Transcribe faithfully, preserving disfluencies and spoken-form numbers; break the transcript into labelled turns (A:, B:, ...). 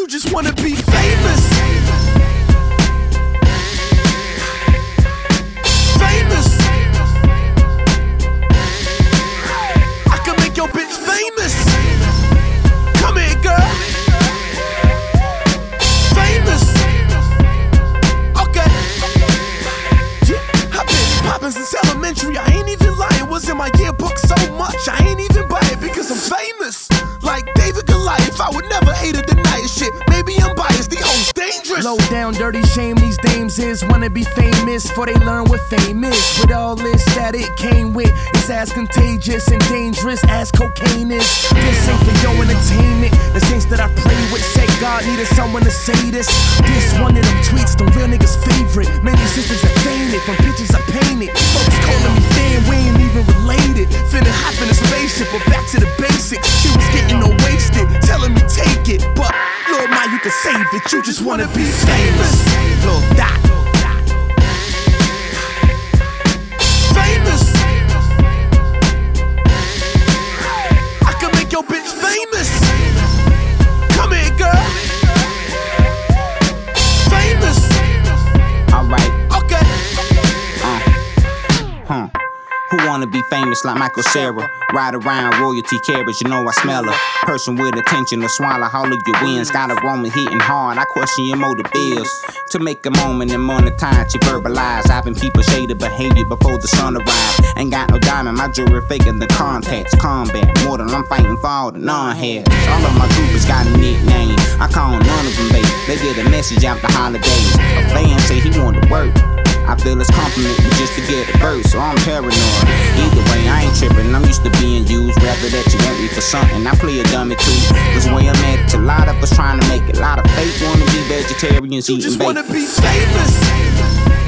A: You just wanna be famous. Famous. I can make your bitch famous. Come here, girl. Famous. Okay. Yeah, I've been poppin' since elementary. I ain't even lying. Was in my yearbook so much. I ain't even buy it because I'm famous. Like David Goliath, I would never hate or deny it. Shit, maybe I'm biased. The host dangerous.
B: Low down, dirty shame these dames is. Wanna be famous before they learn what fame is. With all this that it came with, it's as contagious and dangerous as cocaine is. This ain't for your entertainment. The saints that I pray with say God needed someone to say this. This one of them tweets, the real niggas' favorite. Many sisters have fainted from pictures I painted. Folks calling me fan, we ain't even related. Finna hop in a spaceship, but back to the basics. She was getting no wasted, telling me take it, but Lord, my you can save it. You just wanna be famous. Lil Dot.
A: Famous. I can make your bitch famous. Come here, girl. Famous.
C: Alright.
A: Okay.
C: Uh. Huh. Who wanna be famous like Michael Cera? Ride around royalty carriage, you know I smell her. Person with attention to swallow all of your wins. Got a Roman hitting hard, I question your motive bills. To make a moment and monetize, you verbalize. I've been people shaded behavior before the sun arrives. Ain't got no diamond, my jewelry faking the contacts. Combat, more than I'm fighting for all the non-heads. All of my groupers got a nickname, I call none of them baby. They get a message after holidays. A fan say he want to work, I feel it's compliment me just to get a verse, so I'm paranoid. Either way, I ain't tripping, I'm used to being used. Rather that you want me for something, I play a dummy too. Cause where I'm at, it's a lot of us trying to make it. A lot of fake wanna be vegetarians
A: You
C: eating
A: just
C: bacon.
A: wanna be famous.